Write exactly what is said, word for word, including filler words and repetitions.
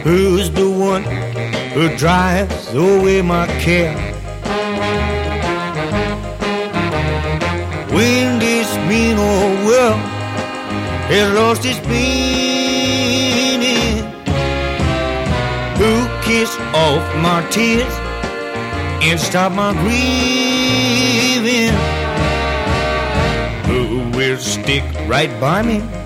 Who's the one who drives away my care? When this mean old world has lost its meaning, who kissed off my tears and stopped my grieving? Who will stick right by me